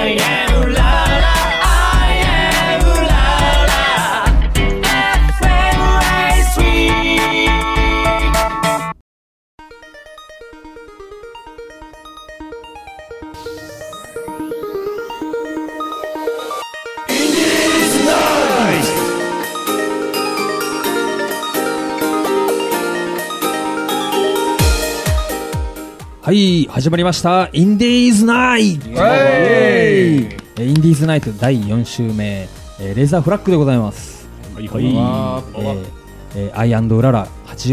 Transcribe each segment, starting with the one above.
はい、始まりましたインディーズナイト。インディーズナイト第4週目、レーザーフラッグでございます。はい、アイ&ウララ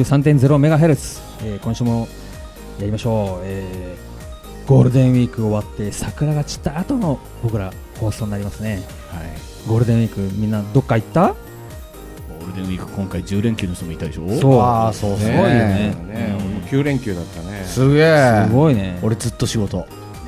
83.0MHz、今週もやりましょう。ゴールデンウィーク終わって桜が散った後の僕ら放送になりますね。はい、ゴールデンウィークみんなどっか行った？ ゴールデンウィーク今回10連休の人もいたでしょ。 そうすごいよね。 9連休だったね。 すげえ。すごいね。 俺ずっと仕事。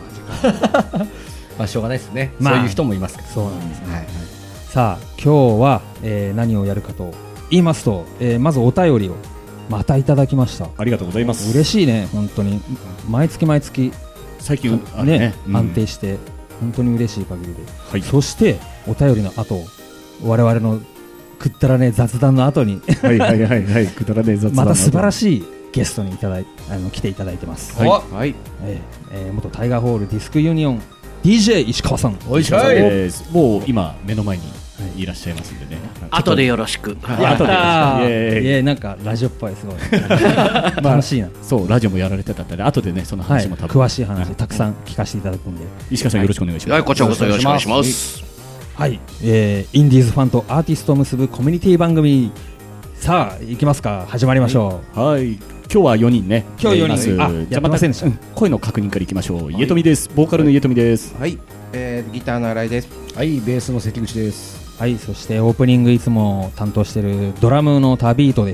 まあしょうがないですね。そういう人もいますけど。 そうなんですね。はい、さあ今日は、何をやるかと言いますと、まずお便りをまたいただきました。 ありがとうございます。 嬉しいね本当に。毎月最近ね、安定して本当に嬉しい限りで。はい、そしてお便りの後、我々のくったらね雑談の後にはいくだらね雑談また素晴らしいゲストに来ていただいてます。 はい、 元タイガーホールディスクユニオン DJ 石川さん。 おいしゃい。もう今目の前にいらっしゃいますんでね。 後でよろしく。 やったー。なんかラジオっぽいすごい楽しいな。 そうラジオもやられてたんで後でねその話も多分詳しい話たくさん聞かせていただくんで、 石川さんよろしくお願いします。 こちらこそよろしくお願いします。 はい、インディーズファンとアーティストを結ぶコミュニティ番組。さあ行きますか。始まりましょう。 はい、今日は4人ね。 今日4人じゃあまた声の確認からいきましょう。家富です。ボーカルの家富です。 はい、ギターの新井です。 はい、ベースの関口です。 はい、そしてオープニングいつも担当しているドラムのタビートです。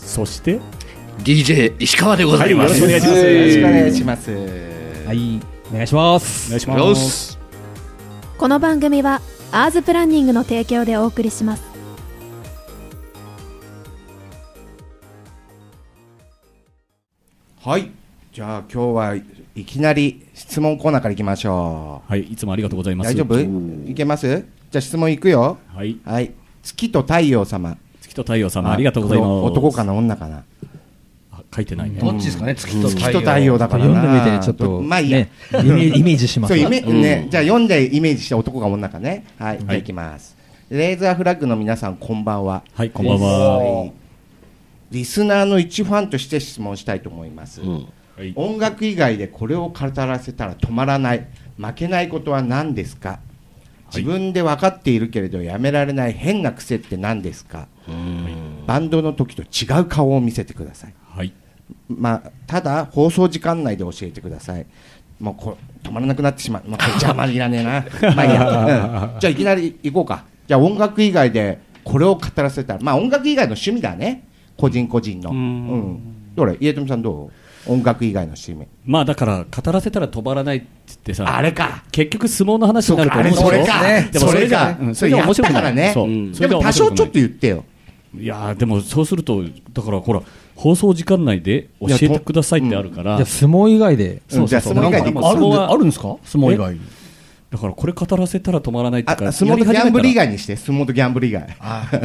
そして DJ 石川でございます。 よろしくお願いします。 はい、お願いします。 お願いします。 この番組はアーズプランニングの提供でお送りします。 はい、じゃあ今日はいきなり質問コーナーからいきましょう。はい、いつもありがとうございます。 大丈夫？いけます？じゃあ質問いくよ。 はい、 はい、月と太陽様。 月と太陽様、ありがとうございます。 男かな女かな。 書いてないね。 どっちですかね。月と太陽だからな。 読んでみてちょっとまあいいや、 イメージします。 そうね、じゃあ読んでイメージして男か女かね。はい、じゃあいきます。レーザーフラッグの皆さんこんばんは。 はい、こんばんは。 リスナーの一ファンとして質問したいと思います。音楽以外でこれを語らせたら止まらない、負けないことは何ですか？自分で分かっているけれどやめられない変な癖って何ですか？バンドの時と違う顔を見せてください。 はい、 ただ放送時間内で教えてください。もう止まらなくなってしまう。これ邪魔いらねえな。まあいいや、じゃあいきなり行こうか。じゃあ音楽以外でこれを語らせたら、音楽以外の趣味だね。個人の。どれ？家富さんどう？音楽以外の趣味。 だから語らせたら止まらないって言ってさ、 あれか。 結局相撲の話になると思う。 それか。 でもそれがそれが面白くないね。でも多少ちょっと言ってよ。 いやでもそうするとだからほら放送時間内で教えてくださいってあるから。 じゃあ相撲以外で。 相撲以外であるんですか？相撲以外。 だからこれ語らせたら止まらないってか。 相撲とギャンブル以外にして。相撲とギャンブル以外。 ギ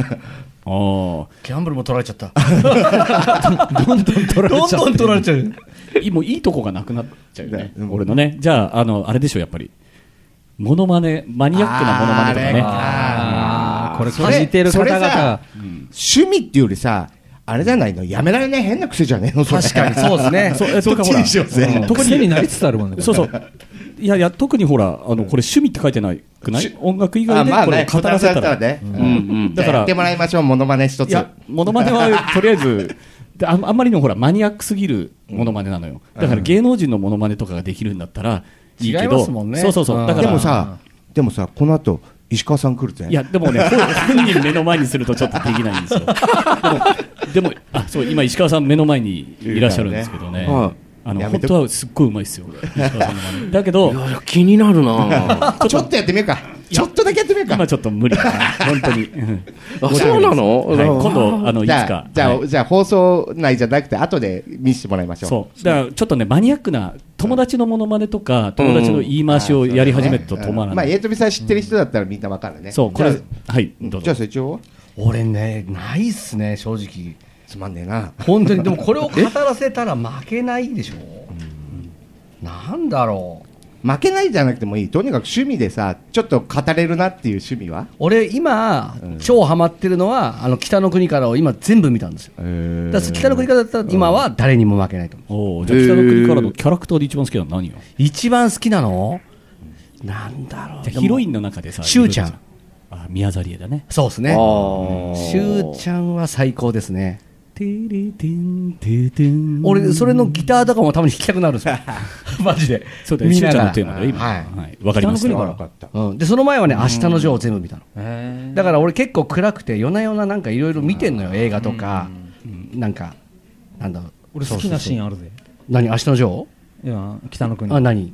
ャンブルも取られちゃった。 どんどん取られちゃう。 もういいとこがなくなっちゃうよね。俺のね。じゃああれでしょやっぱりモノマネ、マニアックなモノマネとかね。 これ感じてる方々。 趣味っていうよりさ、あれじゃないの、やめられない変な癖じゃねえの。 確かにそうですね。 そっちにしようぜ。 癖になりつつあるもんね。 そう。いや特にほらこれ趣味って書いてないくない？音楽以外でこれ語らせたらね。 だからやってもらいましょう。モノマネ一つ。 モノマネはとりあえずあんまりのほらマニアックすぎるモノマネなのよ。だから芸能人のモノマネとかができるんだったらいいけど。 違いますもんね。 そう。だからでもさこの後石川さん来るぜ。 いやでもね本人目の前にするとちょっとできないんですよ。でもそう今石川さん目の前にいらっしゃるんですけどね。本当はすっごいうまいですよ。だけど気になるな。 ちょっとやってみようか。 ちょっとだけやってみようか。 今ちょっと無理だな本当に。 あ、そうなの？ はい、今度いつか。 じゃあ放送内じゃなくて後で見せてもらいましょう。 そうだからちょっとねマニアックな友達のモノマネとか友達の言い回しをやり始めると止まらない。 AとBさん知ってる人だったらみんなわかるね。 そうこれはいどうぞ。 じゃあ成長俺ねないっすね正直。 つまんねえな。 本当にでもこれを語らせたら負けないでしょ。なんだろう。 負けないじゃなくてもいい。とにかく趣味でさちょっと語れるなっていう趣味は。 俺今、超ハマってるのは北の国からを今全部見たんですよ。だから北の国からだったら今は誰にも負けないと思う。 じゃあ北の国からのキャラクターで一番好きなの何よ。 一番好きなのなんだろう。 じゃあヒロインの中でさしゅうちゃん。 宮沢りえだね。 そうですね。しゅうちゃんは最高ですね。俺それのギターとかもたまに弾きたくなるんですよマジで。 そうだよ、しゅうちゃんのテーマだよ今。 はいわかりました。 でその前はね明日のジョーを全部見たの。だから俺結構暗くて夜な夜ななんかいろいろ見てんのよ。映画とかなんかなんだろう。 俺好きなシーンあるぜ。 何？明日のジョー？ いや北の国。 何？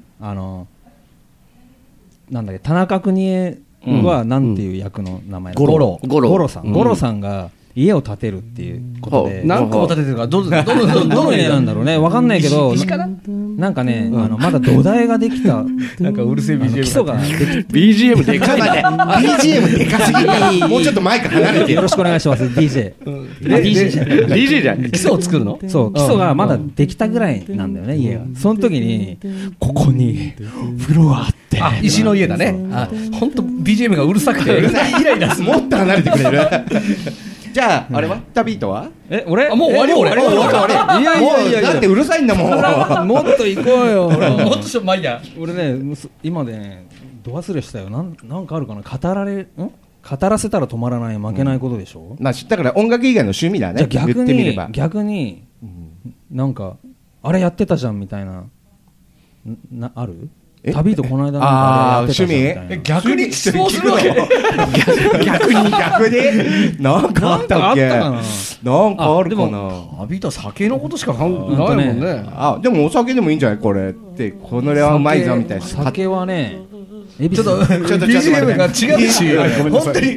なんだっけ田中邦衛はなんていう役の名前？ 五郎さん。五郎さんが家を建てるっていうことで何個も建ててるからどの家なんだろうね。わかんないけどなんかねまだ土台ができたなんかうるせえ BGM 基礎ができ BGM でかいね。 BGM でかすぎる。もうちょっとマイク離れてよろしくお願いします DJ。 DJ じゃん。 基礎を作るの？ そう基礎がまだできたぐらいなんだよね家が。その時にここに風呂があって。 石の家だね。本当 BGM がうるさくてイライラする。 もっと離れてくれるじゃああれはタビートは俺もう終わり俺。 いやだってうるさいんだもん。 もっと行こうよ。 もっとまあいいや。 俺ね今でねど忘れしたよ。なんかあるかな。語らせたら止まらない負けないことでしょ。 まあだから音楽以外の趣味だね。 じゃあ言ってみれば逆になんかあれやってたじゃんみたいなある？旅とこの間なんかあれやってたじゃんみたいな。 逆に質問するわけ？ 逆になんかあったっけ？なんかあるかな。 旅と酒のことしか考えないもんね。 でもお酒でもいいんじゃないこれって。このれはうまいぞみたいな。 酒はねちょっと BGM が違うし本当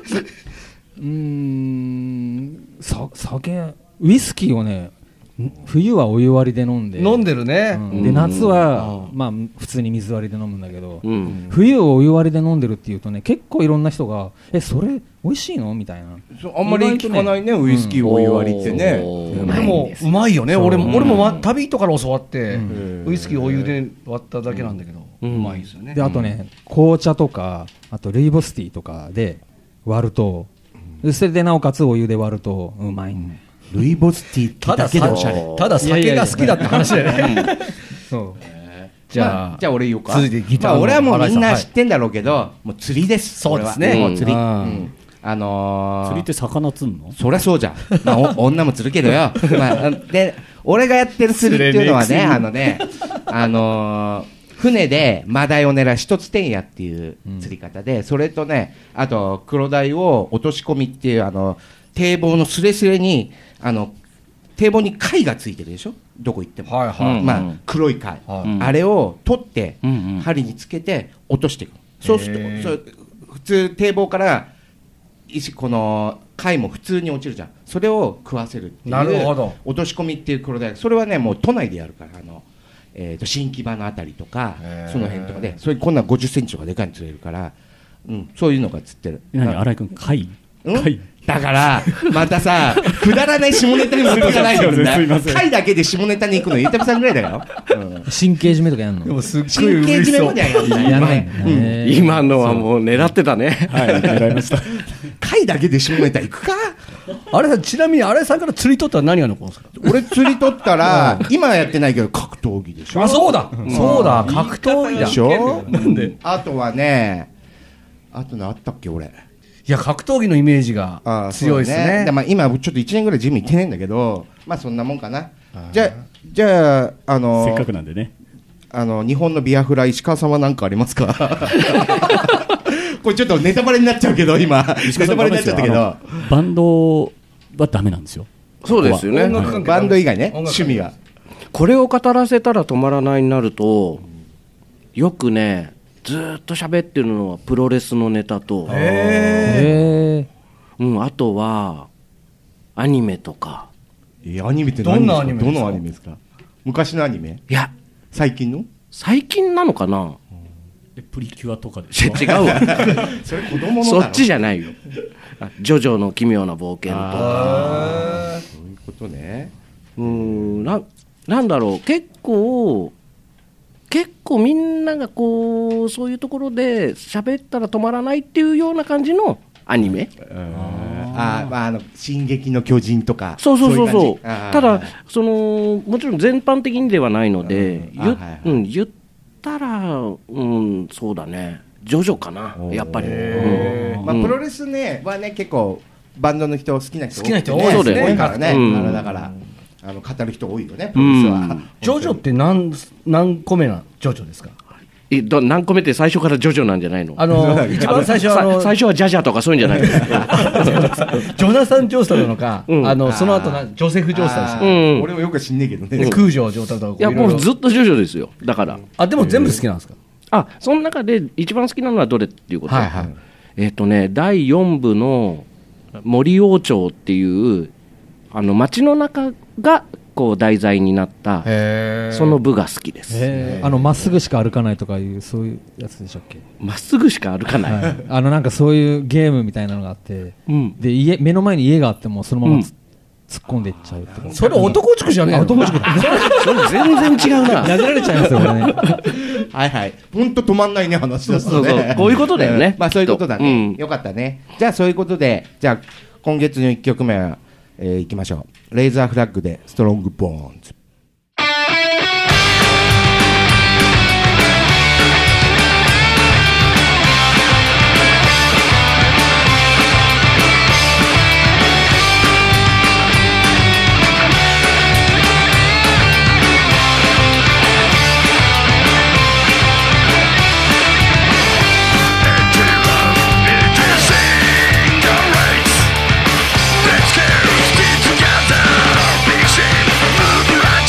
に酒ウイスキーをね冬はお湯割りで飲んでるね。 で夏はまあ普通に水割りで飲むんだけど冬をお湯割りで飲んでるっていうとね結構いろんな人がそれ美味しいのみたいな。 あんまり聞かないねウイスキーをお湯割りってね。 でもうまいよね。俺も旅とから教わってウイスキーお湯で割っただけなんだけどうまいですよね。 であとね紅茶とかあとルイボスティーとかで割るとそれでなおかつお湯で割るとうまいね。 ルイボスティーだけでおしゃれ。 ただ酒が好きだって話だよね。 そうじゃあ俺言おうか。 続いてギターの俺はもうみんな知ってんだろうけどもう釣りです。 そうですね。 もう釣り釣りって魚釣んの？ そりゃそうじゃん。まあ女も釣るけどよ。で俺がやってる釣りっていうのはね船でマダイを狙う一つ天やっていう釣り方で、それとねあと黒鯛を落とし込みっていう堤防のすれすれに堤防に貝がついてるでしょどこ行っても。黒い貝、あれを取って針につけて落としていく。そうすると普通堤防からこの貝も普通に落ちるじゃん。それを食わせるっていう。 なるほど。 落とし込みっていう黒鯛、それはねもう都内でやるから新木場のあたりとかその辺とかでそれこんな50センチとかでかいに釣れるから、そういうのが釣ってる。 新井君貝だからまたさくだらない下ネタに持っていかないでくんだよ。貝だけで下ネタに行くのゆうたびさんぐらいだよ。 神経締めとかやんの？ でもすっごい神経締めまではやんない今のはもう狙ってたね。 はい狙いました。 貝だけで下ネタ行くか。 あれさちなみに新井さんから釣り取ったら何が残るんですか？ 俺釣り取ったら今はやってないけど格闘技でしょ。 そうだ格闘技だでしょ。あとはねあと何あったっけ俺。 いや格闘技のイメージが強いですね。 で今ちょっと1年ぐらいジム行ってないんだけどまあそんなもんかな。じゃあせっかくなんでね日本のビアフラ石川さんは何かありますか？これちょっとネタバレになっちゃうけど今ネタバレになっちゃったけどバンドはダメなんですよ。 そうですよね。 バンド以外ね趣味は。 これを語らせたら止まらないになるとよくねずーっと喋ってるのはプロレスのネタと、あとはアニメとか。 アニメって何ですか？ どんなアニメですか？ どのアニメですか？昔のアニメ？ いや最近の？ 最近なのかな。 プリキュアとかでしょ。 違うわそれ子供のそっちじゃないよ。ジョジョの奇妙な冒険とか。 そういうことね。 なんだろう、結構みんながこうそういうところで喋ったら止まらないっていうような感じのアニメ。 進撃の巨人とか。 そういう感じ。 ただもちろん全般的にではないので、言ったら、そうだね、ジョジョかな、やっぱり。 プロレスねはね、結構バンドの人好きな人多い多いからね。だから語る人多いよね、プロレスは。 ジョジョって何個目なジョジョですか？ 何個目って最初からジョジョなんじゃないの？ 一番最初は最初はジャジャとかそういうんじゃないの？ ジョナサン・ジョースターなのか、その後ジョセフ・ジョースターですか？ 俺もよく知んねえけどね。 空城城太とか。 いやもうずっとジョジョですよ。だからでも全部好きなんですか？ その中で一番好きなのはどれっていうこと？第4部の森王朝っていう街の中がこう題材になったその部が好きです。 まっすぐしか歩かないとかいうそういうやつでしたっけ？ まっすぐしか歩かない、 なんかそういうゲームみたいなのがあって、で目の前に家があってもそのまま突っ込んでいっちゃうってこと。 それ男塾じゃねえの？ 男塾だ。 それ全然違うな。 殴られちゃいますよこれね。 はいはい。本当止まんないね、話ですとね。 そうこういうことだよね。 そういうことだね。よかったね。じゃあそういうことで、じゃあ今月の1曲目はいきましょう。レイザーフラッグでストロングボーンズ。 Let's go, stick together, big shame, move right.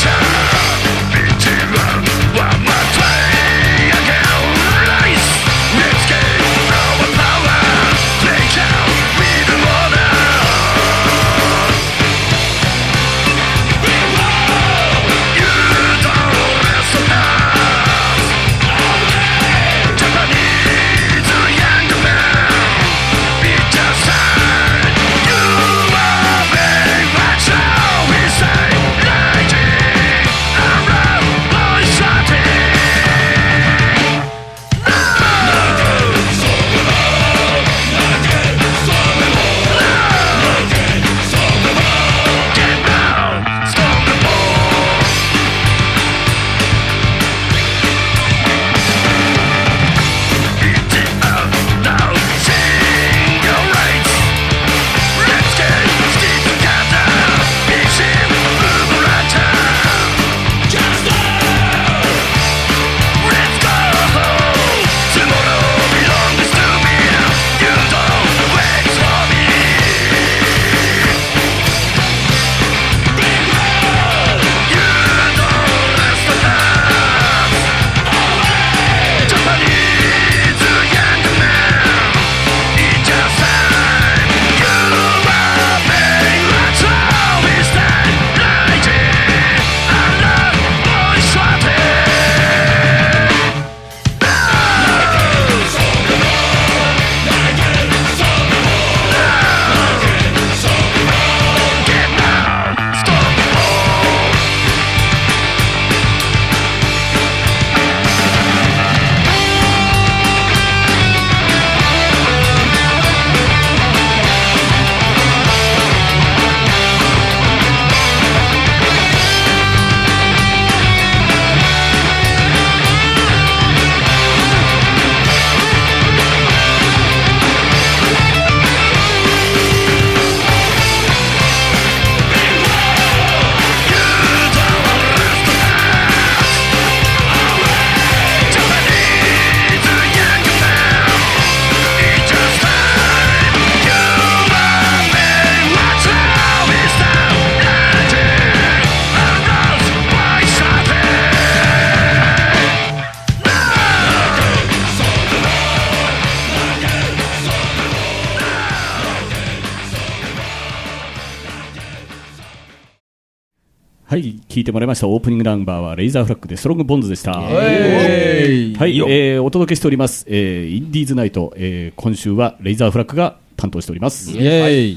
はい、聞いてもらいましたオープニングナンバーはレイザーフラッグでストロングボンズでした。はい、お届けしております、インディーズナイト、今週はレイザーフラッグが担当しております。はい、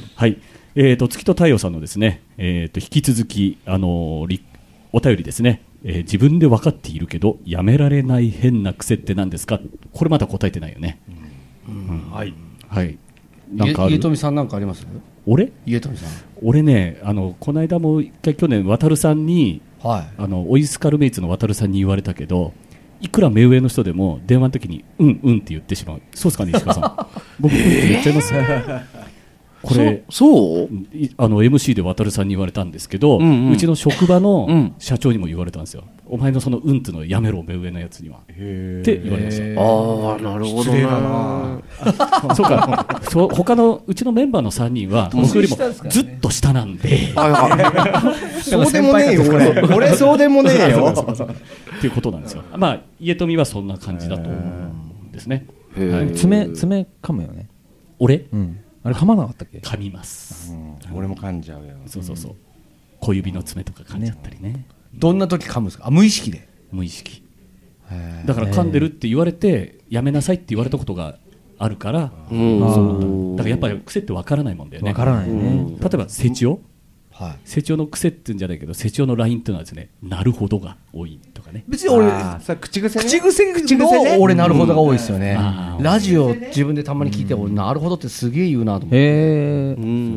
月と太陽さんのですね、引き続きお便りですね、自分で分かっているけどやめられない変な癖って何ですか。これまだ答えてないよね。はい、なんかある。 家富さんなんかあります？ 俺？ 家富さん。 俺ね、この間も一回去年渡るさんに、オイスカルメイツの渡るさんに言われたけど、いくら目上の人でも電話の時にうんって言ってしまう。そうですかね、石川さん。僕って言っちゃいますこれそう MC で渡るさんに言われたんですけど、うちの職場の社長にも言われたんですよ。お前のそのうんってのやめろ、目上のやつにはって言われました。 ああ、なるほどな。 そうか、他のうちのメンバーの3人は僕よりもずっと下なんで、 そうでもねえよ俺そうでもねえよっていうことなんですよ。まあ家富はそんな感じだと思うんですね。 爪噛むよね。 俺？ あれ噛まなかったっけ？ 噛みます。 俺も噛んじゃうよ。 そう小指の爪とか噛んじゃったりね。 どんな時噛むんですか？無意識で。 無意識。だから噛んでるって言われてやめなさいって言われたことがあるから、だからやっぱり癖ってわからないもんだよね。 わからないね。 例えばセチオ、セチオの癖って言うんじゃないけど、セチオのラインっていうのはですね、なるほどが多いとかね。 別に俺口癖の俺なるほどが多いですよね。ラジオ自分でたまに聞いて俺なるほどってすげえ言うなと思って。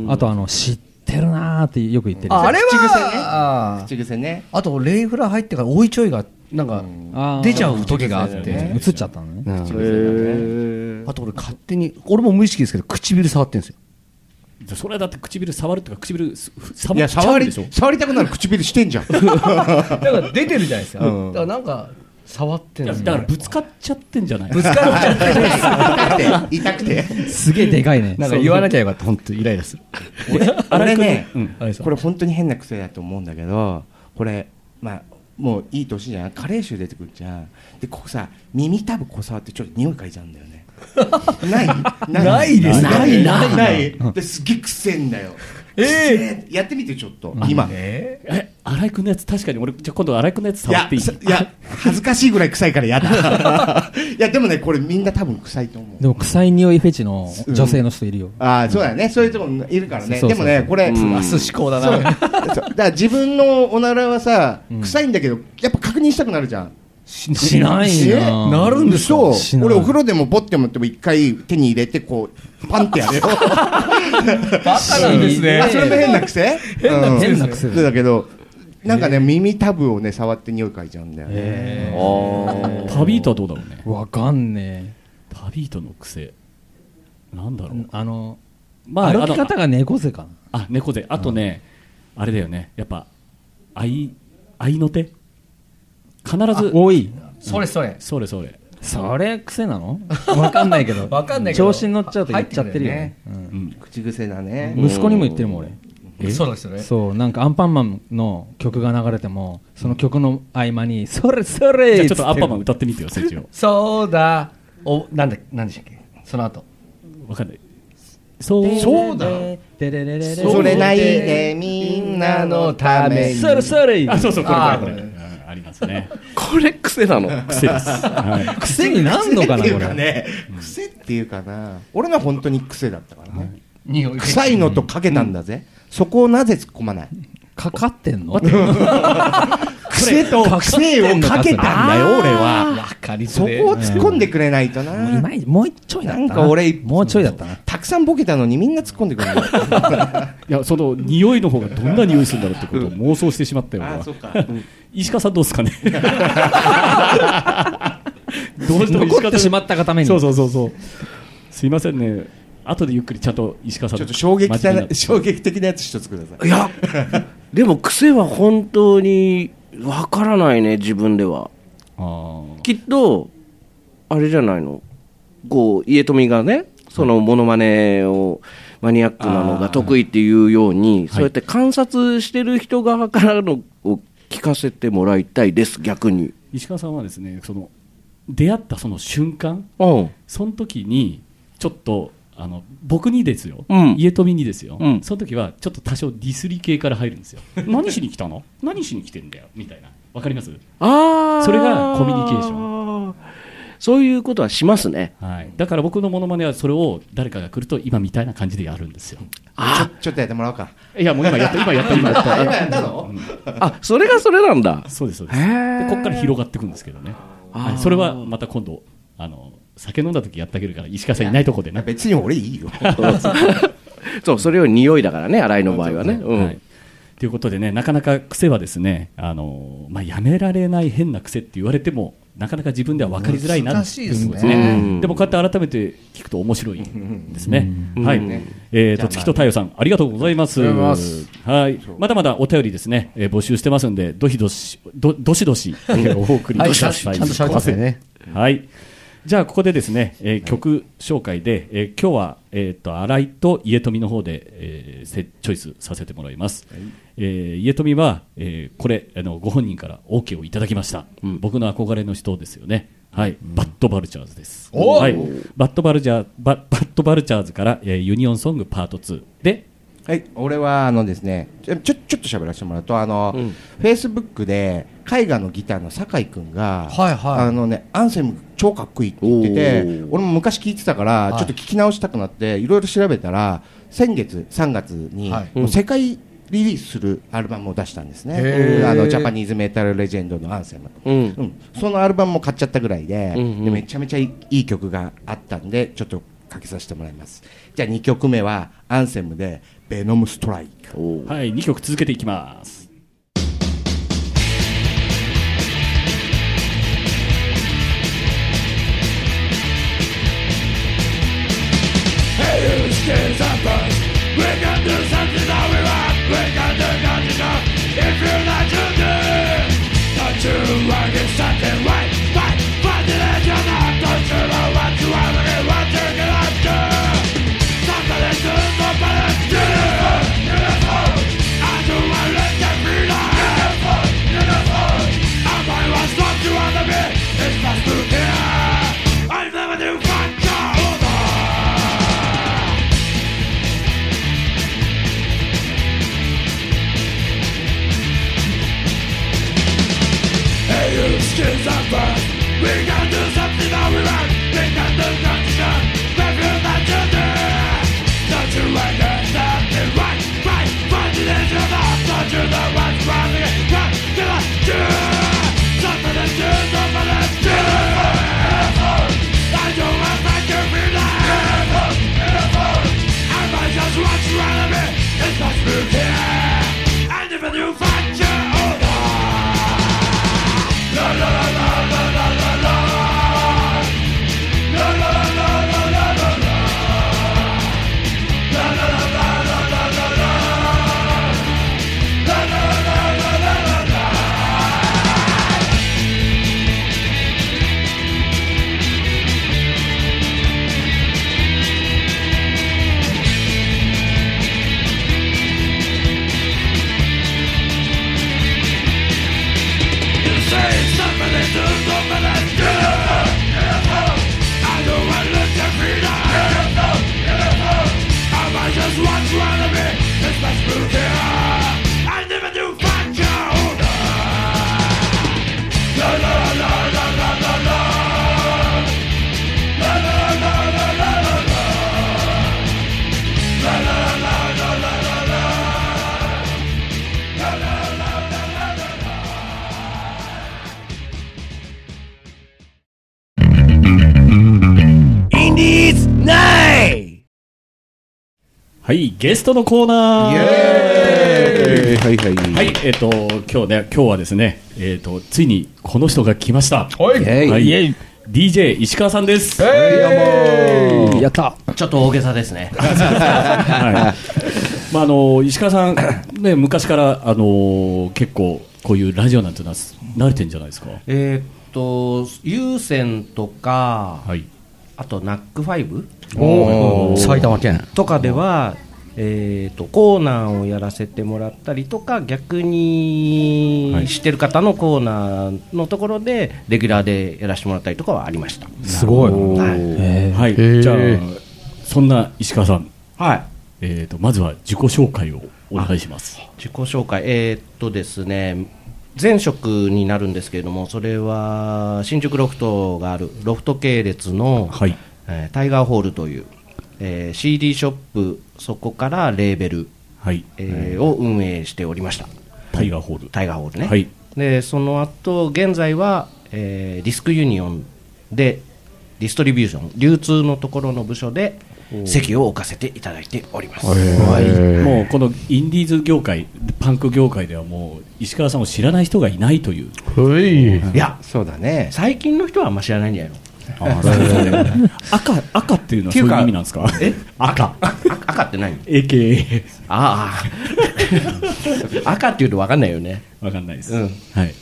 あと知ってるなーってよく言ってる。 あれは口癖ね。 あとレイフラ入ってから追いちょいがなんか出ちゃう時があって映っちゃったのね。 あと俺勝手に俺も無意識ですけど唇触ってるんですよ。 それはだって唇触るとか唇触っちゃうでしょ。 触りたくなる唇してんじゃん。 だから出てるじゃないですか。だからなんか触ってんですよ。 だからぶつかっちゃってんじゃない。 ぶつかっちゃって痛くてすげえでかいね。 なんか言わなきゃよかった。本当イライラする。 俺ね、これ本当に変な癖だと思うんだけど、これまあもういい年じゃん。加齢臭出てくるじゃん。でここさ耳たぶこう触ってちょっと匂い嗅いじゃうんだよね。 ないです。 ないですげえくせえんだよ。やってみてちょっと今。 新井君のやつ確かに俺じゃ今度新井君のやつ触っていい？いや恥ずかしいぐらい臭いからやだ。いやでもねこれみんな多分臭いと思う。 でも臭い匂いフェチの女性の人いるよ。 ああそうだよね。そういう人もいるからね。でもねこれプラス思考だな。 だから自分のおならはさ臭いんだけどやっぱ確認したくなるじゃん。 しないな。 なるんでしょう。 俺お風呂でもポッて持っても一回手に入れてこうパンってやるよ。バカなんですね。 それも変な癖？ 変な癖だけどなんかね耳たぶをね触って匂い嗅いじゃうんだよね。 タビートはどうだろうね。 わかんねえ。タビートの癖なんだろう。 歩き方が猫背かな。 あ、猫背。あとねあれだよね。やっぱ愛の手。必ず多い。 それ癖なの？わかんないけど。調子に乗っちゃうと言っちゃってるよね。 口癖だね。 息子にも言ってるもん俺。 そうですよね。 そうなんかアンパンマンの曲が流れてもその曲の合間にそれじゃあちょっとアンパンマン歌ってみてよセチオ。 そうだ。なんでしたっけ？その後。 わかんない。 そうだ。それないでみんなのために。 それ。あ、そうこれ。ありますね。 これ癖なの？ 癖です。 癖になんのかなこれ。 癖っていうかな。俺のは本当に癖だったからね。臭いのとかけたんだぜ。そこをなぜ突っ込まない？ かかってんの？ 癖と癖をかけたんだよ俺は。そこを突っ込んでくれないとな。 もうちょいだったな。 なんか俺もうちょいだったな。 たくさんボケたのにみんな突っ込んでくれない。 いやその匂いの方がどんな匂いするんだろうってことを妄想してしまったよ。 そうか。 石川さんどうですかね。 どうしても残ってしまったがために。 そうすいませんね。後でゆっくりちゃんと石川さんちょっと衝撃的なやつ一つください。 いやでも癖は本当にわからないね自分では。きっとあれじゃないの、こう家富がねそのモノマネをマニアックなのが得意っていうように、そうやって観察してる人側からのを聞かせてもらいたいです。逆に石川さんはですねその出会ったその瞬間、その時にちょっと僕にですよ、家富にですよ、その時はちょっと多少ディスり系から入るんですよ。何しに来たの？何しに来てんだよみたいな。わかります？それがコミュニケーション。 そういうことはしますね。 はい。だから僕のモノマネはそれを誰かが来ると今みたいな感じでやるんですよ。 ちょっとやってもらおうか。 いやもう今やった今やったの？ それがそれなんだ。 そうですそうです。でここから広がっていくんですけどね。はい、それはまた今度酒飲んだ時やってあげるから石川さんいないとこでね。 別に俺いいよ。 そう、それより匂いだからね、新井の場合はね。 ということでね、なかなか癖はですね、やめられない変な癖って言われてもなかなか自分では分かりづらいなっていうですね。でもこうやって改めて聞くと面白いですね。はい。月と太陽さんありがとうございます。はい。まだまだお便りですね、募集してますんでどしどしお送りください。 ちゃんと喋ってますね。 はい。じゃあここでですね、曲紹介で、今日は新井と家富の方で、チョイスさせてもらいます。家富は、これご本人から OK をいただきました。僕の憧れの人ですよね。はい、バッドバルチャーズです。はい、バッドバルチャーズから、ユニオンソングパート2で。 はい、俺はですね、ちょっと喋らせてもらうとフェイスブックで絵画のギターの酒井くんが、アンセム超かっこいいって言ってて、俺も昔聞いてたからちょっと聞き直したくなっていろいろ調べたら先月3月に世界リリースするアルバムを出したんですね。ジャパニーズメタルレジェンドのアンセム、そのアルバムも買っちゃったぐらいで、めちゃめちゃいい曲があったんでちょっとかけさせてもらいます。じゃあ2曲目はアンセムでベノムストライク。 はい、2曲続けていきます。はい、ゲストのコーナー。はい、今日はですね、ついにこの人が来ました。はい、DJ 石川さんです。 やった。 ちょっと大げさですね。 石川さんね、昔から結構こういうラジオなんていうのは慣れてんじゃないですか。 有線とか、あとナックファイブ、 埼玉県とかでは、コーナーをやらせてもらったりとか、逆に知ってる方のコーナーのところでレギュラーでやらせてもらったりとかはありました。 すごい。 はい、じゃあそんな石川さん、 はい、 まずは自己紹介をお願いします。 自己紹介、ですね、前職になるんですけれども、それは新宿ロフトがあるロフト系列の、はい、タイガーホールという、CD ショップ、そこからレーベル、はいを運営しておりました。 タイガーホール、 タイガーホールね、 はい、 でその後現在は、ディスクユニオンでディストリビューション流通のところの部署で席を置かせていただいております。 もうこのインディーズ業界、パンク業界ではもう石川さんを知らない人がいないという。 いや、そうだね、最近の人はあんま知らないんじゃないの。 赤っていうのはそういう意味なんですか。 赤って何？ AKA 赤っていうと分かんないよね。 分かんないです、 はい、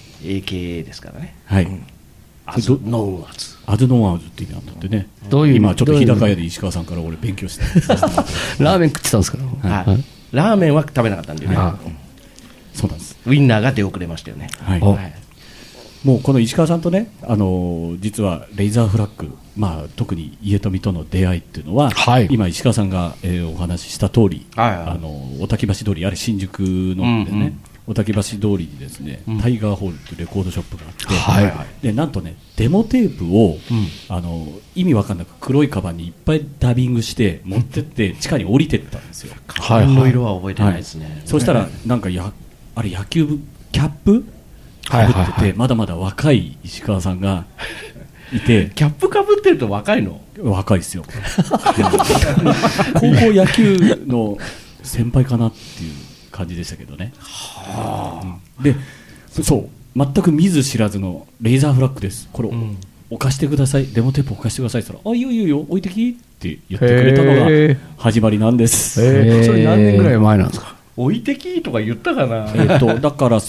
AKA ですからね。 はい、 アズノンアズ、 アズノンアズって意味なんだってね。 どういう今ちょっと日高屋で石川さんから俺勉強してラーメン食ってたんですか。 ラーメンは食べなかったんでね。 そうなんです。 ウインナーが出遅れましたよね。 はい、もうこの石川さんとね、実はレイザーフラッグ、特に家富との出会いっていうのは、今石川さんが、お話しした通り、おたき橋通り、あれ新宿のでね、おたき橋通りにですね、タイガーホールっていうレコードショップがあって、でなんとねデモテープを、意味わかんなく黒いカバンにいっぱいダビングして持ってって地下に降りてったんですよ。 カバンの色は覚えてないですね。 そうしたらなんかあれ野球部キャップかぶってて、まだまだ若い石川さんがいて。 キャップかぶってると若いの？ 若いですよ。高校野球の先輩かなっていう感じでしたけどね。で、そう全く見ず知らずのレイザーフラッグです。これ、置かしてください、デモテープ置かしてくださいって言ったら、いいよいいよ置いてきって言ってくれたのが始まりなんです。 それ何年ぐらい前なんですか？ 置いてきとか言ったかな。 だから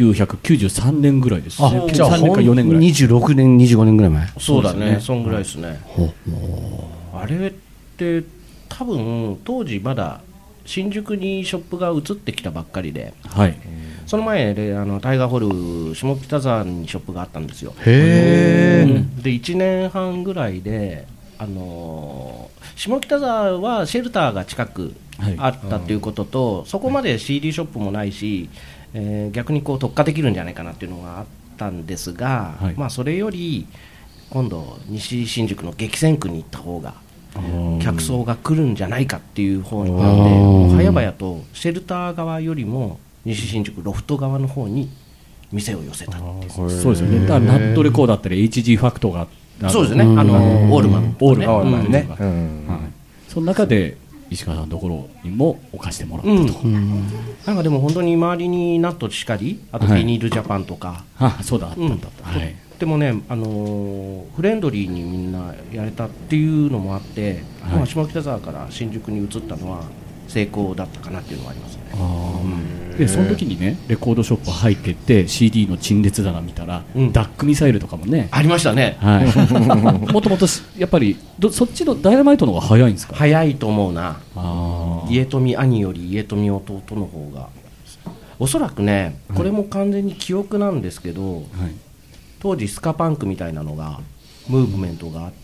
1993年ぐらいですね。 じゃあ 3年か4年ぐらい、 26年25年ぐらい前。 そうだね、そんぐらいですね。あれって多分当時まだ新宿にショップが移ってきたばっかりで、その前でタイガーホール下北沢にショップがあったんですよ。で1年半ぐらいで、下北沢はシェルターが近くあったということと、そこまで CD ショップもないし、逆にこう特化できるんじゃないかなっていうのがあったんですが、それより今度西新宿の激戦区に行った方が客層が来るんじゃないかっていう方になって、もう早々とシェルター側よりも西新宿ロフト側の方に店を寄せたっていう。 そうですよね。だからナットレコーだったり HG ファクトが、 そうですね、オールマンね。 その中で石川さんのところにも置かしてもらったと。 なんかでも本当に周りにナットしかり、あとビニールジャパンとか、 そうだ、あったんだった。 でもね、フレンドリーにみんなやれたっていうのもあって、下北沢から新宿に移ったのは成功だったかなっていうのはありますね。 でその時にねレコードショップ入ってって CD の陳列棚見たら、ダックミサイルとかもねありましたね。 もともとやっぱりそっちのダイナマイトの方が早いんですか？ 早いと思うな。家富兄より家富弟の方がおそらくね、これも完全に記憶なんですけど、当時スカパンクみたいなのがムーブメントがあって、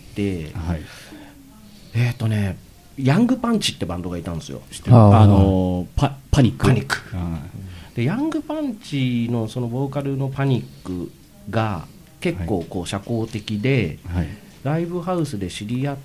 ヤングパンチってバンドがいたんですよ。 パニックでヤングパンチのそのボーカルのパニックが結構こう社交的で、ライブハウスで知り合って、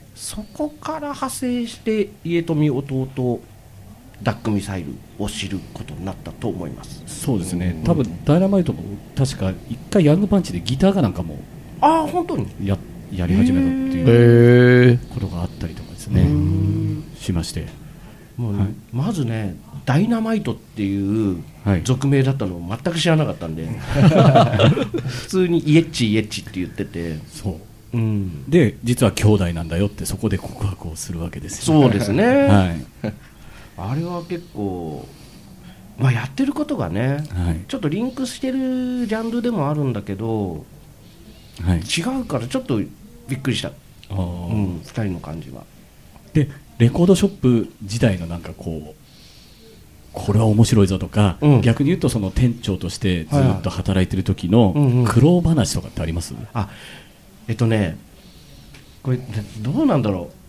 そこから派生して家富弟ダックミサイルを知ることになったと思います。 そうですね。多分ダイナマイトも確か一回ヤングパンチでギターかなんかも本当にやり始めたっていうことがあったりとかですね、しまして、 まずねダイナマイトっていう俗名だったのを全く知らなかったんで、普通にイエッチイエッチって言ってて、 で実は兄弟なんだよってそこで告白をするわけですよ。 そうですね。あれは結構、やってることがね、ちょっとリンクしてるジャンルでもあるんだけど、違うからちょっとびっくりした、2人の感じは。 でレコードショップ時代のなんかこれは面白いぞとか、逆に言うとその店長としてずっと働いてる時の苦労話とかってあります？ これどうなんだろう。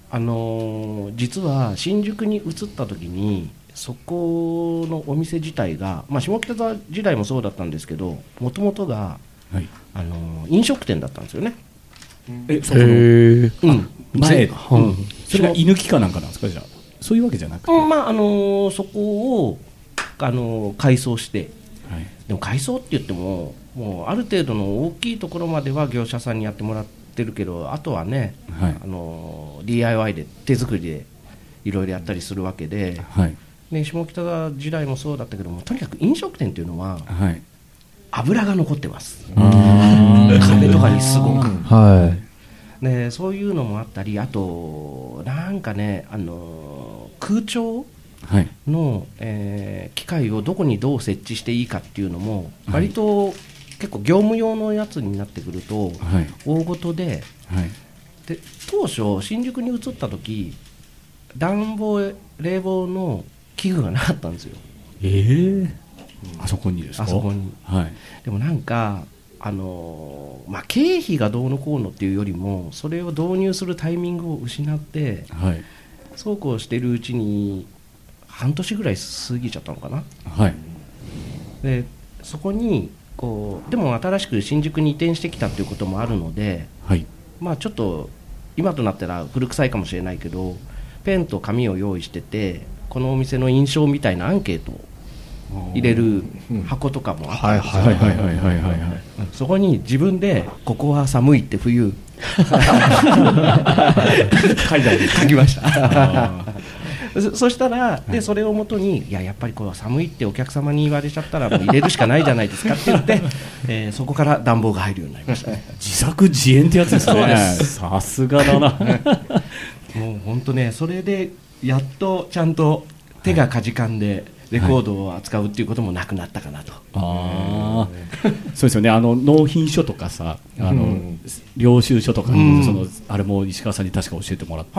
実は新宿に移った時にそこのお店自体が、下北沢時代もそうだったんですけど、もともとが、はい、飲食店だったんですよね。 そこの前、それが居抜きかなんかなんですか？じゃあそういうわけじゃなくて、 そこを改装して、はい、でも改装って言ってももうある程度の大きいところまでは業者さんにやってもらってるけど、あとはね、はい、DIY で手作りでいろいろやったりするわけで、はい、で下北沢時代もそうだったけども、とにかく飲食店っていうのは、はい、油が残ってます。壁とかにすごく、はい、でそういうのもあったり、あとなんかね、空調の、機械をどこにどう設置していいかっていうのも割と結構業務用のやつになってくると大ごとで、で当初新宿に移った時暖房冷房の器具がなかったんですよ。 あそこにですか？ あそこに、はい、でもなんか経費がどうのこうのっていうよりも、それを導入するタイミングを失って、はい、そうこうしているうちに半年ぐらい過ぎちゃったのかな、はい、でそこにでも新しく新宿に移転してきたっていうこともあるので、はい、ちょっと今となったら古臭いかもしれないけど、ペンと紙を用意してて、このお店の印象みたいなアンケートを入れる箱とかもあったんですよ。そこに自分でここは寒いって冬書きましたそしたらでそれをもとに、やっぱりこう寒いってお客様に言われちゃったらもう入れるしかないじゃないですかって言って、そこから暖房が入るようになりましたね。 自作自演ってやつですね。さすがだなもう本当ね、それでやっとちゃんと手がかじかんでレコードを扱うっていうこともなくなったかなと。 そうですよね。納品書とかさ、領収書とか、あれも石川さんに確か教えてもらって、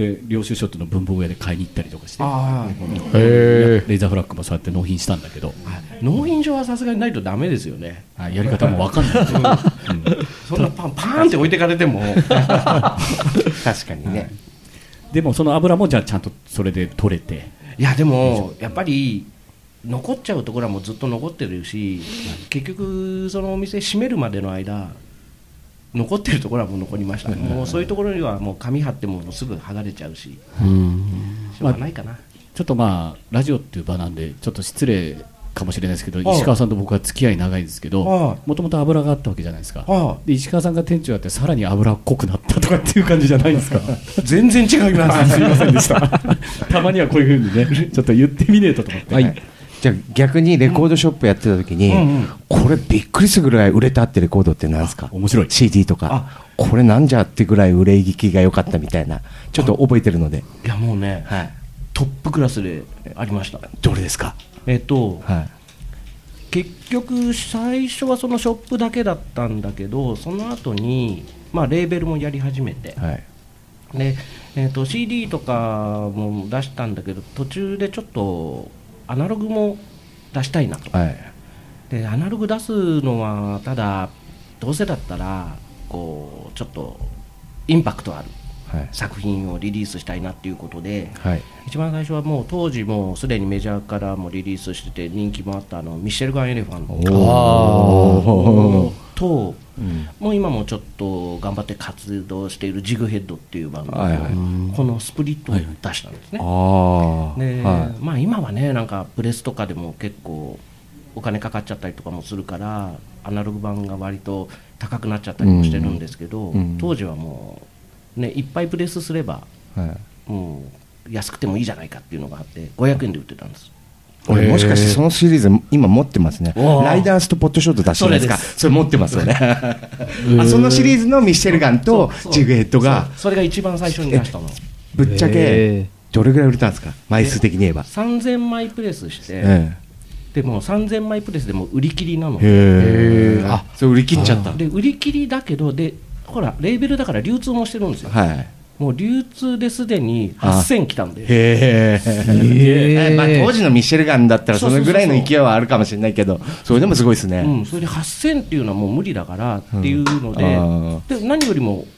で領収書っていうのを文房具屋で買いに行ったりとかして、レイザーフラッグもそうやって納品したんだけど、 納品書はさすがにないとダメですよね。 やり方も分かんない、 そんなパーンって置いてかれても確かにね。 でもその油もじゃあちゃんとそれで取れて、 いやでもやっぱり残っちゃうところはもうずっと残ってるし、結局そのお店閉めるまでの間残ってるところはもう残りましたね。もうそういうところにはもう紙貼ってもすぐ剥がれちゃうし、しょうがないかな。 ちょっとラジオっていう場なんでちょっと失礼かもしれないですけど、石川さんと僕は付き合い長いですけど、もともと油があったわけじゃないですか。で石川さんが店長やってさらに油っこくなったとかっていう感じじゃないですか？ 全然違いますすいませんでしたたまにはこういう風にねちょっと言ってみねえとと思って、 じゃあ逆にレコードショップやってた時に、これびっくりするぐらい売れたってレコードって何ですか？ 面白い CD とか、これなんじゃってぐらい売れ行きが良かったみたいな、ちょっと覚えてるので。 いやもうね、トップクラスでありました。 どれですか？ 結局最初はそのショップだけだったんだけど、その後にレーベルもやり始めて、でCD とかも出したんだけど、途中でちょっとアナログも出したいなと、でアナログ出すのはただどうせだったらちょっとインパクトある作品をリリースしたいなっていうことで、一番最初はもう当時もうすでにメジャーからもリリースしてて人気もあったミシェルガン・エレファンと、もう今もちょっと頑張って活動しているジグヘッドっていうバンドのこのスプリットを出したんですね。で、今はねなんかプレスとかでも結構お金かかっちゃったりとかもするからアナログ版が割と高くなっちゃったりもしてるんですけど、当時はもういっぱいプレスすれば、もう安くてもいいじゃないかっていうのがあって500円で売ってたんです。 俺もしかしてそのシリーズ今持ってますね。ライダースとポットショット出してるんですか？それ持ってますよねそのシリーズのミッシェルガンとジグヘッドがそれが一番最初に出したの。 ぶっちゃけどれぐらい売れたんですか？枚数的に言えば 3000枚プレスして、でも3000枚プレスでも売り切りなの。 それ売り切っちゃった。 で売り切りだけどでほらレーベルだから流通もしてるんですよ。もう流通ですでに8000来たんで。 当時のミッシェルガンだったらそのぐらいの勢いはあるかもしれないけど、それでもすごいですね。 それで8000っていうのはもう無理だからっていうので、で何よりも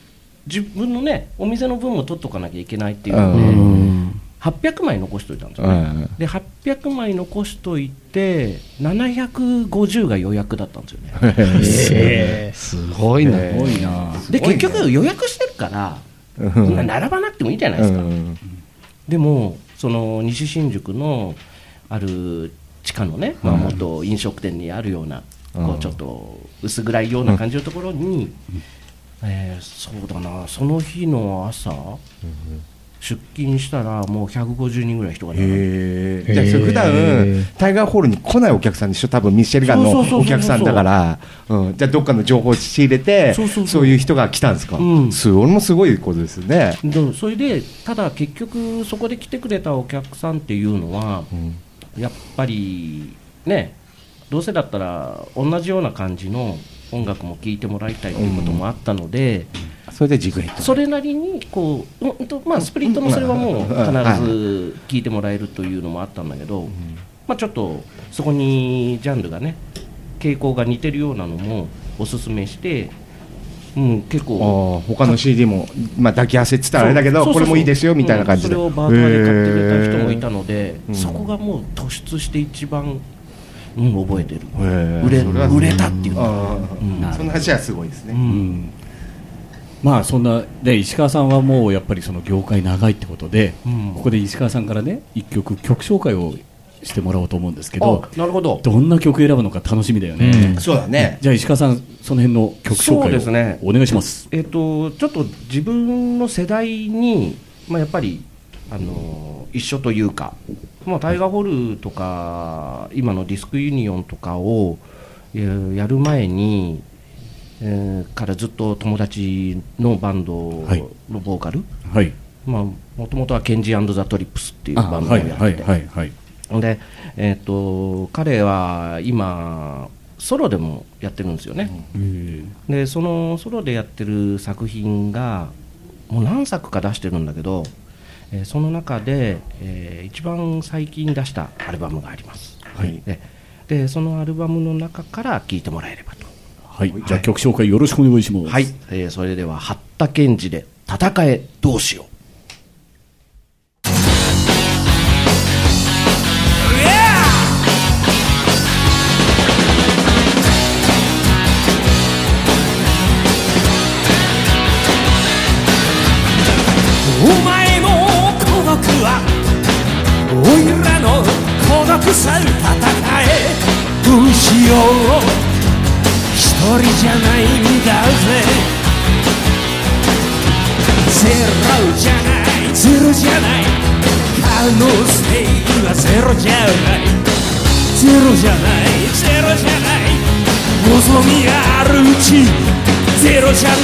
自分のねお店の分も取っとかなきゃいけないっていうので、800枚残しといたんですよね。で800枚残しといて750が予約だったんですよね。 すごいな。 で結局予約してるからそんな並ばなくてもいいじゃないですか。でもその西新宿のある地下のね、元飲食店にあるようなこうちょっと薄暗いような感じのところに、そうだな、その日の朝、出勤したらもう150人ぐらい人が並んで、 じゃあそれ普段タイガーホールに来ないお客さんでしょ、多分ミシェルガンのお客さんだから、じゃあどっかの情報を仕入れてそういう人が来たんですか。それもすごいことですね。 それでただ結局そこで来てくれたお客さんっていうのは、やっぱりね、どうせだったら同じような感じの音楽も聴いてもらいたいということもあったので、 それでジグヘッドそれなりにこう、スプリットもそれはもう必ず聴いてもらえるというのもあったんだけど、ちょっとそこにジャンルがね傾向が似てるようなのもおすすめして、結構他の CD も、抱き合わせって言ったらあれだけど、これもいいですよみたいな感じで、 それをバーターで買ってくれた人もいたので、そこがもう突出して一番覚えてる、売れたっていうの、 その話はすごいですね。 そんなで石川さんはもうやっぱりその業界長いってことで、ここで石川さんからね一曲紹介をしてもらおうと思うんですけど、 なるほど、 どんな曲選ぶのか楽しみだよね。 そうだね。 じゃあ石川さんその辺の曲紹介をお願いします。 ちょっと自分の世代に、やっぱり一緒というか、タイガーホールとか今のディスクユニオンとかをやる前に、からずっと友達のバンドのボーカル、もともとはケンジ&ザ・トリップスっていうバンドをやってて、で、彼は今ソロでもやってるんですよね。でそのソロでやってる作品がもう何作か出してるんだけど、その中で、一番最近出したアルバムがあります。でそのアルバムの中から聴いてもらえればと。 じゃあ曲紹介よろしくお願いします。 それでは八田健二で戦えどうしよう。 お前の孤独はおいらの孤独さ、戦えどうしよう、一人じゃないんだぜ。ゼロじゃないゼロじゃない、可能性はゼロじゃない、ゼロじゃないゼロじゃない、望みあるうちゼロじゃない、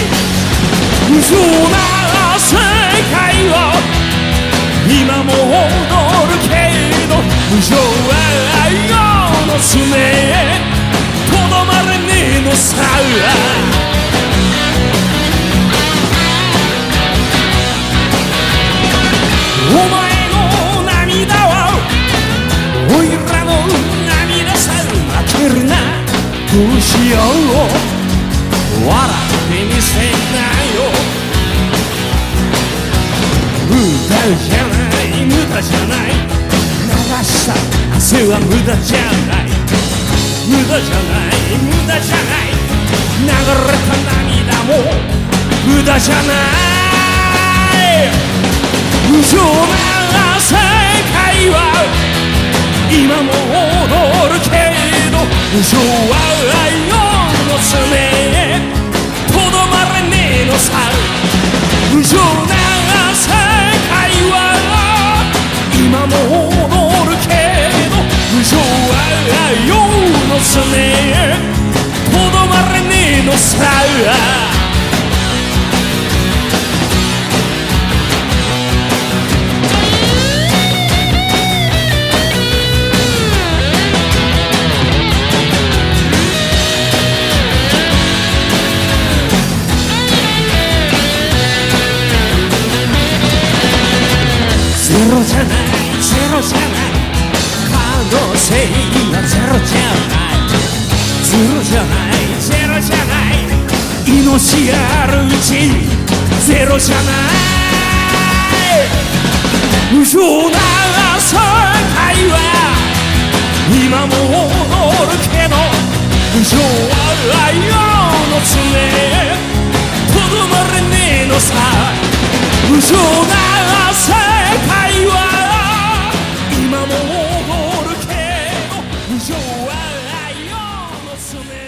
無情な世界を今も踊るけど、無情は愛の爪へとどまれねえのさ。お前の涙はおいらの涙さ、負けるなどうしよう、笑ってみせなよ。無駄じゃない無駄じゃない、流した汗は無駄じゃない、無駄じゃない無駄じゃない、流れた涙も無駄じゃない、無情な世界は今も踊るけど、無情は愛の爪へとどまれねえのさ。無情な世界は今も踊るけど、無情は愛の爪へとどまれねえのさ。ゼロじゃないゼロじゃない、可能性はゼロじゃない、ゼロじゃないゼロじゃない、命殺し合ううちゼロじゃない無情な世界は今も踊るけど無情は愛の爪とどまれねえのさ無情な世界は今も踊るけど無情は愛の爪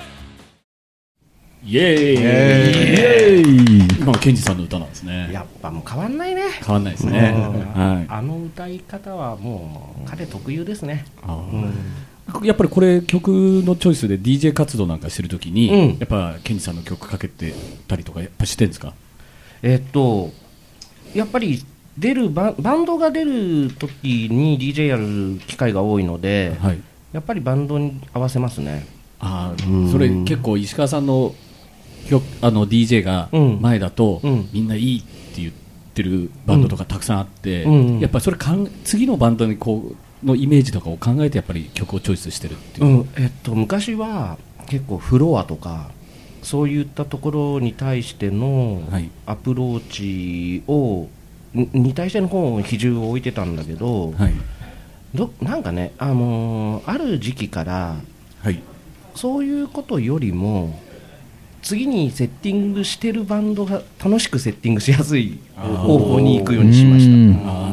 イエーイ今のケンジさんの歌なんですね。 やっぱもう変わんないね。 変わんないですね。はい。 あの歌い方はもう彼特有ですね。 やっぱりこれ曲のチョイスで DJ 活動なんかしてるときに、やっぱケンジさんの曲かけてたりとかやっぱしてるんですか？ やっぱりバンドが出るときに DJ やる機会が多いので、はい、やっぱりバンドに合わせますね。 それ結構石川さんのDJ が前だと、みんないいって言ってるバンドとかたくさんあって、やっぱりそれ次のバンドにのイメージとかを考えてやっぱり曲をチョイスしてるっていう、 昔は結構フロアとかそういったところに対してのアプローチに対しての方に比重を置いてたんだけど、はい、なんかね、ある時期から、はい、そういうことよりも次にセッティングしてるバンドが楽しくセッティングしやすい方法に行くようにしました。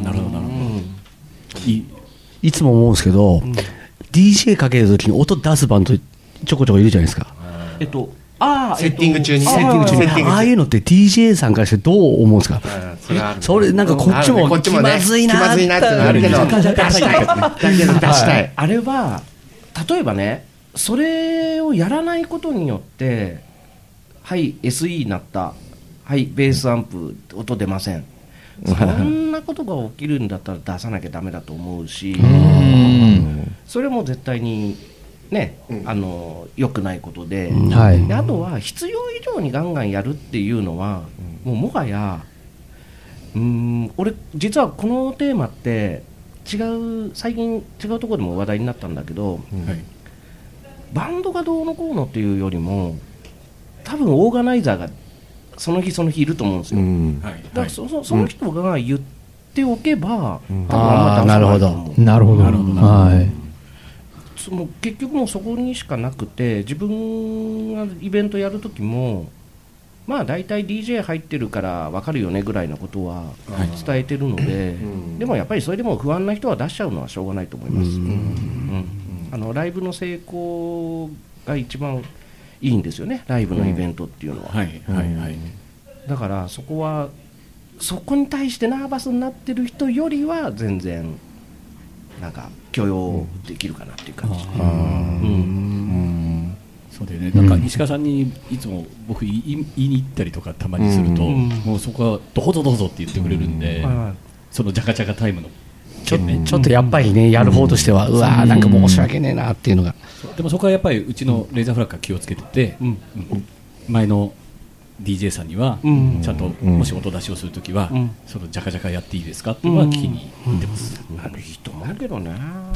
なるほどなるほど。 いつも思うんですけど、DJ かけるときに音出すバンドちょこちょこいるじゃないですか。 セッティング中にああいうのって DJ さんからしてどう思うんですか？それなんかこっちも気まずいなってなるけど出したい。 あれは例えばね、それをやらないことによってはい SE になった、はいベースアンプ音出ません、そんなことが起きるんだったら出さなきゃダメだと思うし、それも絶対にね、良くないことで、であとは必要以上にガンガンやるっていうのは、もはや俺実はこのテーマって最近違うところでも話題になったんだけど、バンドがどうのこうのっていうよりも多分オーガナイザーがその日いると思うんですよ。だからその人が言っておけば、多分あんまりダメだと思う。 なるほど。 もう結局もうそこにしかなくて、自分がイベントやるときもまあ大体 DJ 入ってるから分かるよねぐらいのことは伝えてるので、でもやっぱりそれでも不安な人は出しちゃうのはしょうがないと思います。ライブの成功が一番いいんですよね、ライブのイベントっていうのは。だからそこに対してナーバスになってる人よりは全然なんか許容できるかなっていう感じ。 そうだよね。なんか西川さんにいつも僕言いに行ったりとかたまにすると、もうそこはどうぞどうぞって言ってくれるんで、そのジャカジャカタイムのちょっとやっぱりね、やる方としてはうわーなんか申し訳ねえなっていうのが。 でもそこはやっぱりうちのレーザーフラッグが気をつけてて、前のDJ さんにはちゃんともし音出しをするときはそのジャカジャカやっていいですかっていうのは聞きに行ってます。 いいと思うけどね。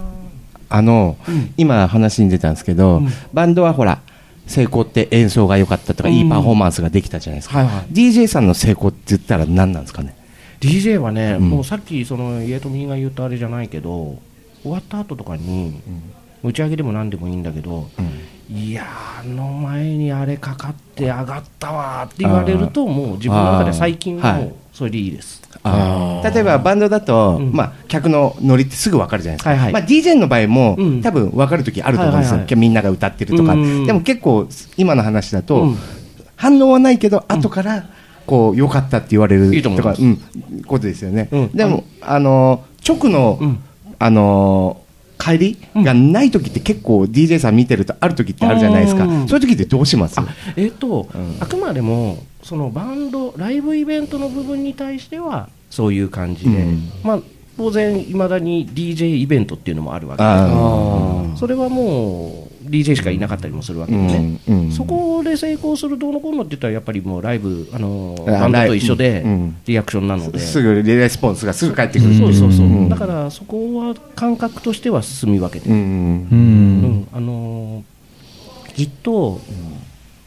今話に出たんですけど、バンドはほら成功って演奏が良かったとか、いいパフォーマンスができたじゃないですか。DJ さんの成功って言ったら何なんですかね。 DJ はね、もうさっきその家富が言ったあれじゃないけど、終わった後とかに打ち上げでも何でもいいんだけど、いや前にあれかかって上がったわって言われると、もう自分の中で最近もそれでいいです。 例えばバンドだと、客のノリってすぐ分かるじゃないですか。DJ の場合も、多分分かるときあると思うんですよ。みんなが歌ってるとか。でも結構今の話だと、反応はないけど後からこう良かったって言われるとかことですよね。でも直の帰りがない時って結構 DJ さん見てるとある時ってあるじゃないですか。そういう時ってどうします？ あくまでもそのバンドライブイベントの部分に対してはそういう感じで、当然いまだに DJ イベントっていうのもあるわけで、それはもう DJ しかいなかったりもするわけでね、そこで成功するどうのこうのって言ったらやっぱりもうライブバンドと一緒でリアクションなので、 すぐレスポンスがすぐ返ってくる。 そうだからそこは感覚としては進み分けてる。きっと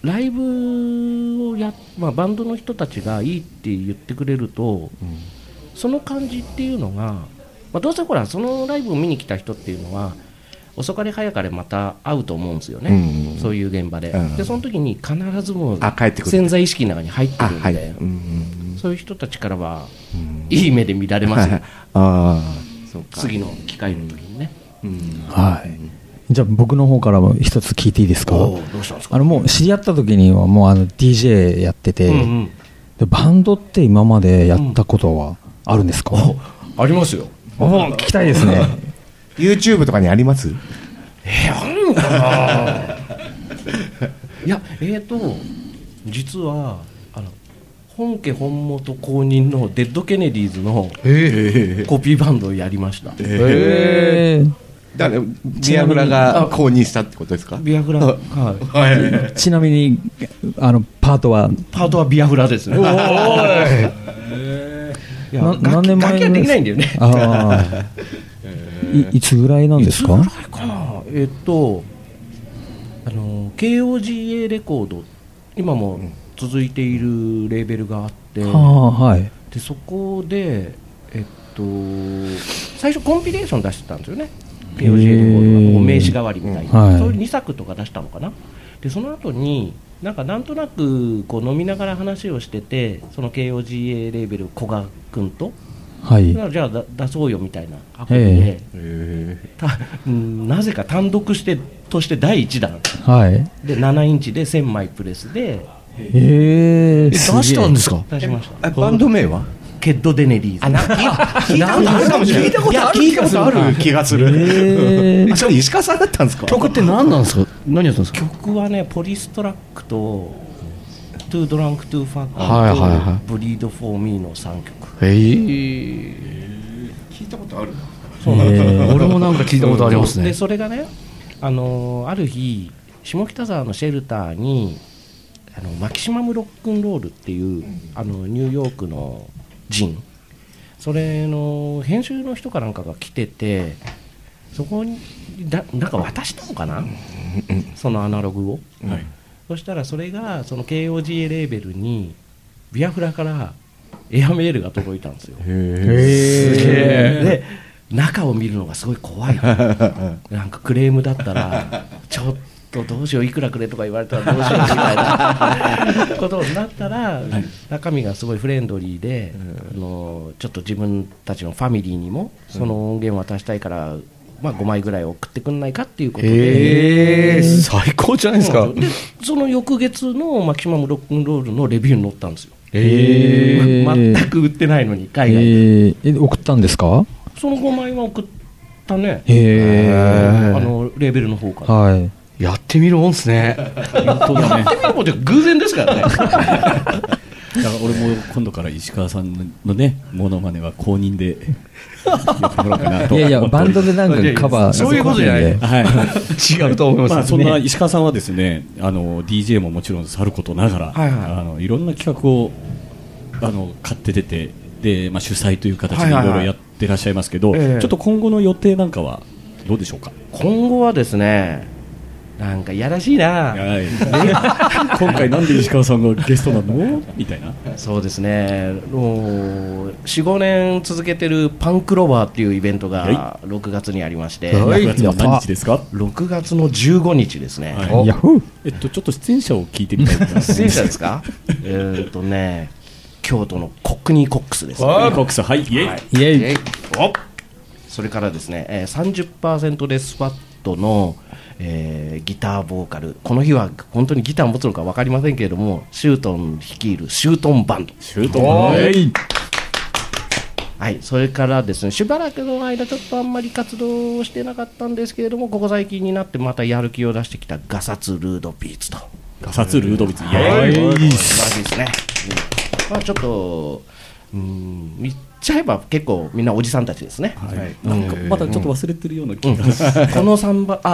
ライブをバンドの人たちがいいって言ってくれると、その感じっていうのが、どうせほらそのライブを見に来た人っていうのは遅かれ早かれまた会うと思うんですよね、そういう現場で、でその時に必ずもう潜在意識の中に入ってるんで、そういう人たちからはいい目で見られますよ、次の機会の時にね。 はい。じゃあ僕の方からも一つ聞いていいですか。 どうしたんですか。 もう知り合った時にはもうDJ やってて、でバンドって今までやったことはあるんですか。 ありますよ。 聞きたいですね。 YouTube とかにあります？ あるのかな。いや実は本家本元公認のデッドケネディーズのコピーバンドをやりました。 だからビアフラが公認したってことですか。 ビアフラ、はいちなみにパートはビアフラですね。 何年前楽器はできないんだよね。 いつぐらいなんですか。 KOGA レコード、今も続いているレーベルがあって、でそこで、最初コンピレーション出してたんですよね。KOGA レコードが名刺代わりみたいな、そういう2作とか出したのかな。でその後になんとなくこう飲みながら話をしてて、その KOGA レーベル古賀君と、じゃあ出そうよみたいなアプリで、なぜか単独として第1弾、で7インチで1000枚プレスで出したんですか。 出しました。 バンド名はケッド・デネリーズ。 聞いたことあるかもしれない。聞いたことある気がする。それ石川さんだったんですか。 曲って何なんですか。何やったんですか。 曲はね、ポリストラックとトゥードランクトゥーファックとブリード・フォー・ミーの3曲。 聞いたことある。 俺もなんか聞いたことありますね。 でそれがね、ある日下北沢のシェルターにマキシマムロックンロールっていうニューヨークのジン、それの編集の人かなんかが来てて、そこになんか渡したのかな、そのアナログを、そしたらそれがその KOGA レーベルにビアフラからエアメールが届いたんですよ。で中を見るのがすごい怖い。なんかクレームだったらちょっとどうしよう、いくらくれとか言われたらどうしようみたいなことになったら、中身がすごいフレンドリーで、ちょっと自分たちのファミリーにもその音源を渡したいから、5枚ぐらい送ってくんないかっていうことで、 最高じゃないですか。 でその翌月のマキシマムロックンロールのレビューに載ったんですよ。全く売ってないのに海外で、 送ったんですか。 その5枚は送ったね、レーベルの方から。 やってみるもんですね。 やってみるもんって偶然ですからね。だから俺も今度から石川さんのねモノマネは公認でやってもらおうかなと。 いやバンドでなんかカバーそういうことじゃない。 違うと思います。 そんな石川さんはですね、DJ ももちろんさることながら、いろんな企画を買って出て、で主催という形でいろいろやってらっしゃいますけど、ちょっと今後の予定なんかはどうでしょうか。 今後はですね、なんかいやらしいな、 今回なんで石川さんがゲストなのみたいな。 そうですね、4、5年続けてるパンクロバーっていうイベントが6月にありまして、 6月の何日ですか。 6月の15日ですね。 ちょっと出演者を聞いてみたいと思います。 出演者ですか。京都のコックニーコックスですね。 コックス、はい、イエイ。 それからですね、30% でスパットのギターボーカル、この日は本当にギターを持つのか分かりませんけれども、シュートン率いるシュートンバンド、それからですね、しばらくの間ちょっとあんまり活動してなかったんですけれども、ここ最近になってまたやる気を出してきたガサツルードビーツと。 ガサツルードビーツ、 素晴らしいですね。ちょっと言っちゃえば結構みんなおじさんたちですね。 なんかまだちょっと忘れてるような気がする。 この3番、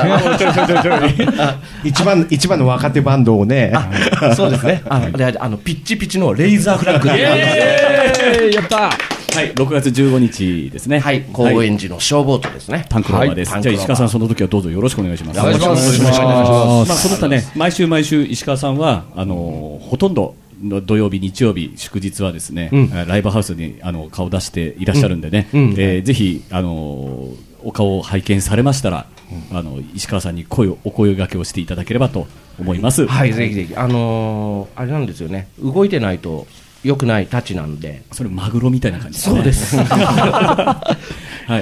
一番の若手バンドをね。 そうですね。ピッチピチのレイザーフラッグ。 やった。 はい、6月15日ですね。 はい、高円寺の消防とですね。 パンクローバーです。じゃあ石川さん、その時はどうぞよろしくお願いします。 お願いします。 まあその他ね、毎週石川さんはほとんどの土曜日、日曜日、祝日はですね、ライブハウスに顔出していらっしゃるんでね、ぜひお顔を拝見されましたら、石川さんにお声掛けをしていただければと思います。 はい、ぜひぜひあれなんですよね。動いてないと良くないたちなんで。 それマグロみたいな感じですね。 そうです。 はい、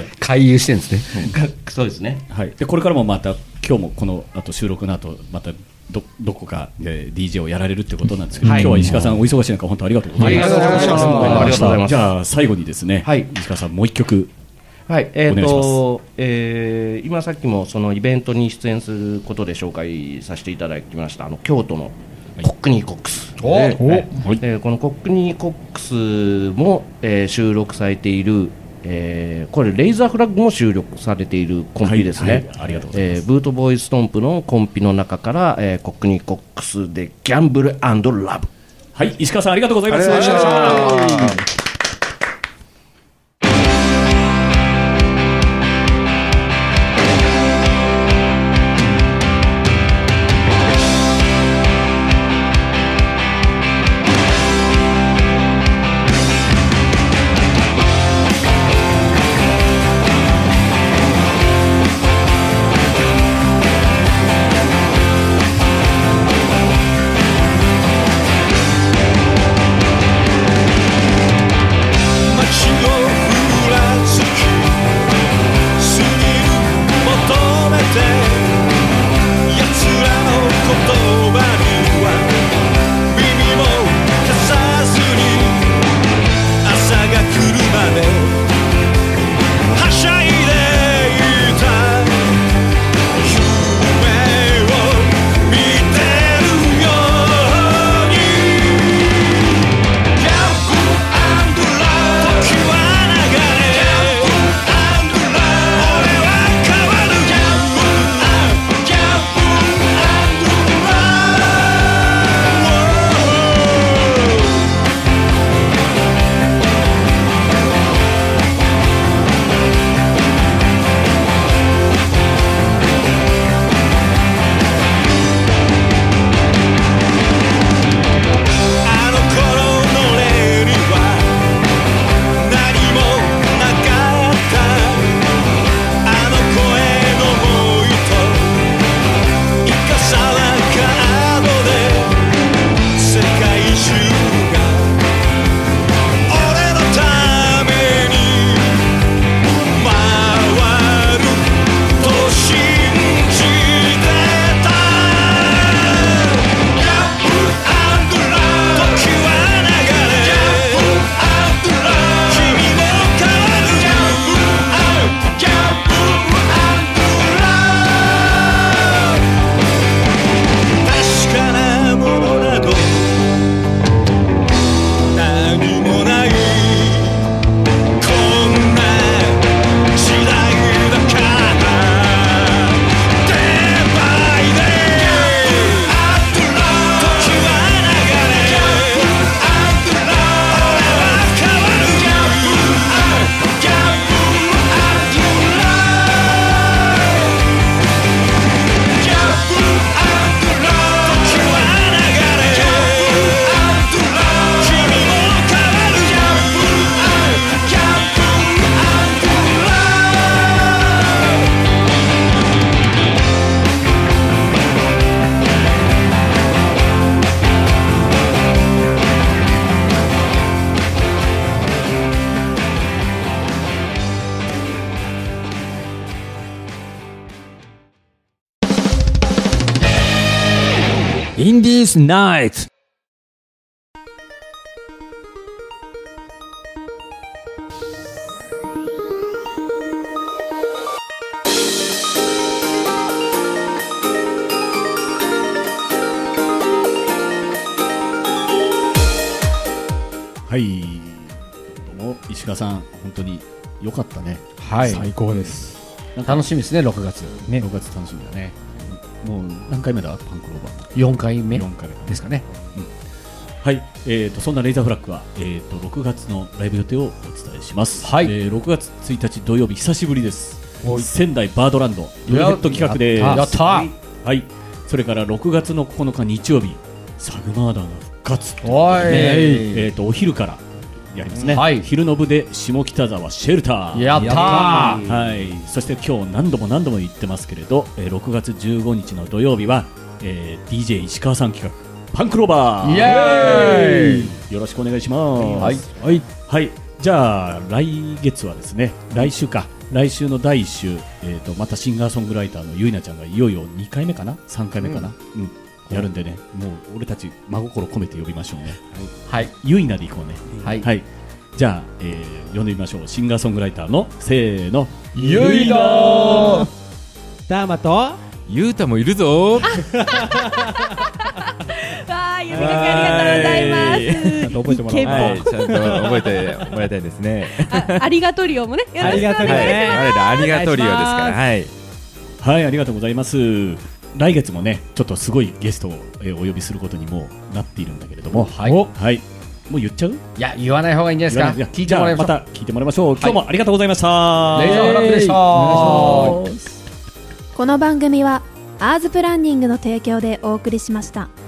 回遊してるんですね。 そうですね。 はい。でこれからもまた今日もこの後収録の後またどこかで DJ をやられるってことなんですけど、今日は石川さんお忙しい中本当ありがとうございます。 ありがとうございます。 じゃあ最後にですね、石川さんもう一曲。 はい、今さっきもそのイベントに出演することで紹介させていただきました京都のコックニーコックス、このコックニーコックスも、収録されている、これレイザーフラッグも収録されているコンピですね。 ありがとうございます。 ブートボーイストンプのコンピの中から、コックニーコックスでギャンブル&ラブ。 はい、石川さんありがとうございます。 Indies Night。 はい、どうも石川さん、本当に良かったね。 はい、最高です。 楽しみですね、6月ね。6月楽しみだね。もう何回目だ、パンクローバー。 4回目ですかね。 はい、そんなレイザーフラッグは、6月のライブ予定をお伝えします。 はい、 6月1日土曜日久しぶりです。仙台バードランドヨヘッド企画です。 やったー。 はい、それから6月の9日日曜日サグマーダーが復活と、お昼からやりますね、はい、昼の部で下北沢シェルターやったー、 はい、そして今日何度も言ってますけれど、6月15日の土曜日は、DJ 石川さん企画パンクローバー、 イエーイ、 よろしくお願いします。 はい、 はいはい、じゃあ来月はですね、来週の第1週、またシンガーソングライターのゆいなちゃんがいよいよ2回目かな3回目かな、やるんでね、もう俺たち真心込めて呼びましょうね。 はい、 ゆいなでいこうね。 はい、 はい、じゃあ、呼んでみましょう。シンガーソングライターのせーの、 ゆいなダーマとゆうたもいるぞ。 わあ、呼びかけありがとうございます。 ちゃんと覚えてもらおう。 はい、ちゃんと覚えてもらいたいですね。 ありがとりをもね、よろしくお願いします。 我らありがとりをですから。はい、 はい、ありがとうございます。来月もね、ちょっとすごいゲストをお呼びすることにもなっているんだけれども、 はい、 はい、もう言っちゃう？ いや、言わない方がいいんじゃないですか。聞いてもらいましょう。 また聞いてもらいましょう。今日もありがとうございました。 レイザーフラッグでした。 この番組はアーズプランニングの提供でお送りしました。